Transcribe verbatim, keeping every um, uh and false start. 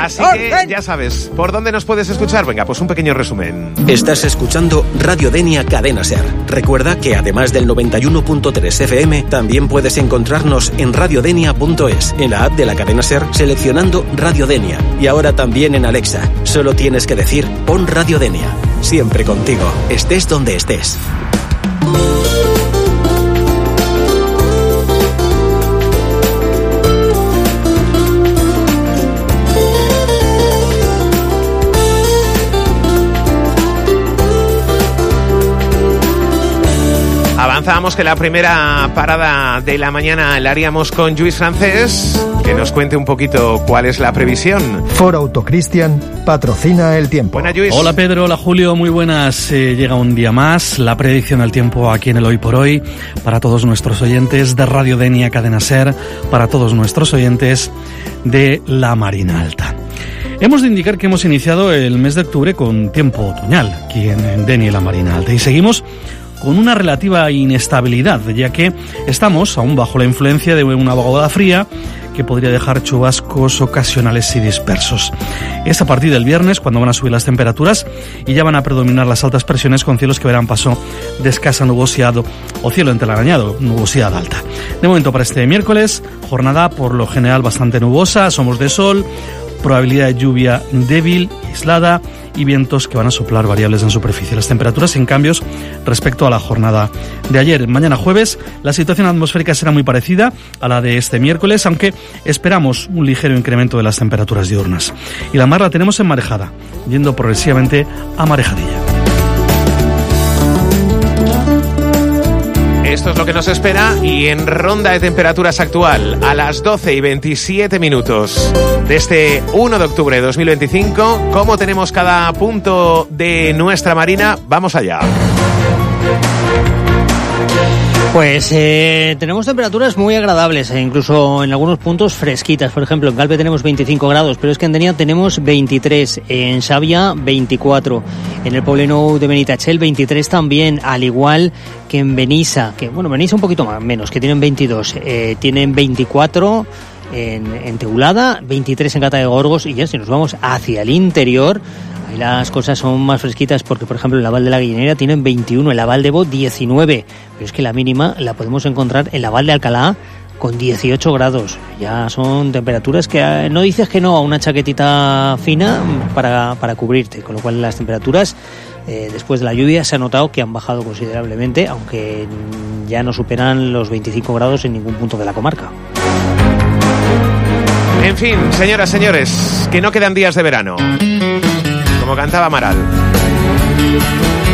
Así que ya sabes, ¿por dónde nos puedes escuchar? Venga, pues un pequeño resumen. Estás escuchando Radio Denia Cadena Ser. Recuerda que además del noventa y uno punto tres F M, también puedes encontrarnos en radiodenia punto es, en la app de la Cadena Ser, seleccionando Radio Denia. Y ahora también en Alexa. Solo tienes que decir, pon Radio Denia. Siempre contigo, estés donde estés. Avanzábamos que la primera parada de la mañana la haríamos con Lluís Francés, que nos cuente un poquito cuál es la previsión. Ford Auto Christian patrocina el tiempo. Buenas, Lluís. Hola Pedro, hola Julio, muy buenas. Eh, llega un día más, la predicción del tiempo aquí en el Hoy por Hoy, para todos nuestros oyentes de Radio Denia Cadena Ser, para todos nuestros oyentes de la Marina Alta. Hemos de indicar que hemos iniciado el mes de octubre con tiempo otoñal aquí en Denia y la Marina Alta, y seguimos con una relativa inestabilidad, ya que estamos aún bajo la influencia de una vaguada fría que podría dejar chubascos ocasionales y dispersos. Es a partir del viernes cuando van a subir las temperaturas y ya van a predominar las altas presiones, con cielos que verán paso de escasa nubosidad o cielo entelarañado, nubosidad alta. De momento, para este miércoles, jornada por lo general bastante nubosa, somos de sol, probabilidad de lluvia débil, aislada, y vientos que van a soplar variables en superficie. Las temperaturas sin cambios respecto a la jornada de ayer. Mañana jueves la situación atmosférica será muy parecida a la de este miércoles, aunque esperamos un ligero incremento de las temperaturas diurnas. Y la mar la tenemos en marejada, yendo progresivamente a marejadilla. Esto es lo que nos espera, y en ronda de temperaturas actual a las doce y veintisiete minutos de este uno de octubre de dos mil veinticinco. ¿Cómo tenemos cada punto de nuestra marina? Vamos allá. Pues eh, tenemos temperaturas muy agradables e incluso en algunos puntos fresquitas. Por ejemplo, en Galve tenemos veinticinco grados, pero es que en Denia tenemos veintitrés, en Xàbia veinticuatro, en el Pobleno de Benitachell veintitrés también, al igual que en Benissa, que bueno, Benissa un poquito más, menos, que tienen veintidós, eh, tienen veinticuatro en, en Teulada, veintitrés en Gata de Gorgos, y ya si nos vamos hacia el interior, ahí las cosas son más fresquitas porque, por ejemplo, en la Val de la Guillenera tienen veintiuno, en la Val de Bo diecinueve, pero es que la mínima la podemos encontrar en la Val de Alcalá con dieciocho grados. Ya son temperaturas que no dices que no a una chaquetita fina para, para cubrirte, con lo cual las temperaturas eh, después de la lluvia se ha notado que han bajado considerablemente, aunque ya no superan los veinticinco grados en ningún punto de la comarca. En fin, señoras, señores, que no quedan días de verano, como cantaba Amaral.